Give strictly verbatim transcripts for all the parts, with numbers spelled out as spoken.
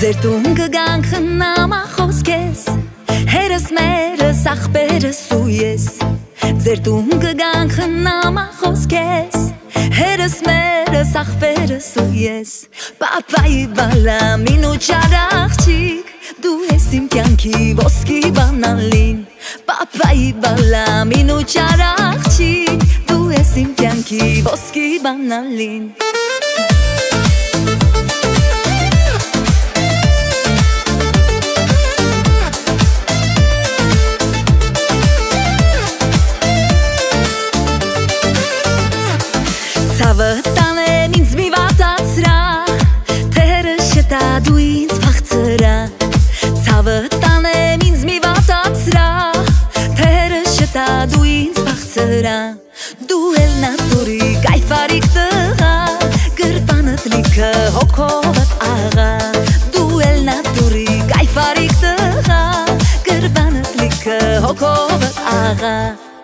Ձեր տուն կգանք նամա խոսքես, հերս մերս ախպերս ու ես Ձեր տուն կգանք նամա խոսքես, հերս մերս ախպերս ու ես Պապայի բալամին ու ճարախչիկ, դու ես իմ կյանքի ոսկի բանալին Պապայի բալամին ու ճարախչիկ, դու ես իմ կյանքի ոսկի բանալին Ցավը տանեմ ինձ մի վատացրա, թերը շտա դու ինձ փախցրա Ցավը տանեմ ինձ մի վատացրա, թերը շտա դու ինձ փախցրա Դու էլ նատուրի կայֆարիկ տղա, գրպանդ լիքը հոգովդ աղա Դու էլ նատուրի կայֆարիկ տղա, գրպանդ լիքը հոգովդ աղա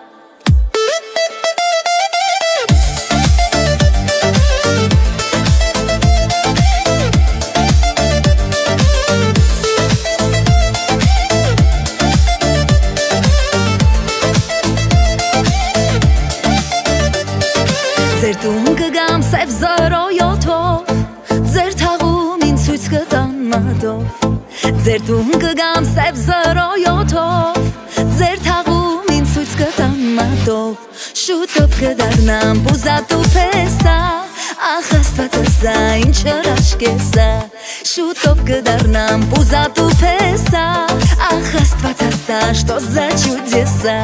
Ձեր տուն կգամ սև զրոյոթով, ձեր թաղում ինձ ցույց կտան մատով Ձեր տուն կգամ սև զրոյոթով, ձեր թաղում ինձ ցույց կտան մատով Շուտով կդառնամ բուզատու փեսա, ախ աստվածասա ինչ հրաշք է սա Շուտով կդառնամ բուզատու փեսա, ախ աստվածասա что за чудеса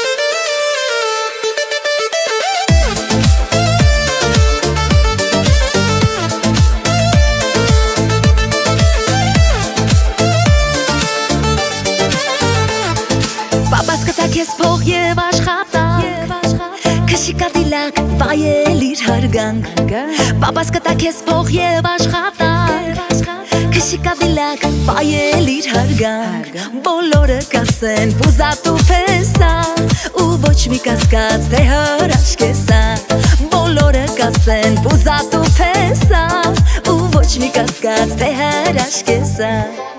Պապաս կտակ ես փող և աշխատանք, քշիկա դիլակ վայել իր հարգանք Պապաս կտակ ես փող և աշխատանք, քշիկա դիլակ վայել իր հարգանք Բոլորը կասեն բուզատու փեսա, ու ոչ մի կասկած թե հրաշք է սա Բոլորը կասեն բուզատու փեսա, ու ոչ մի կասկած թե հրաշք է սա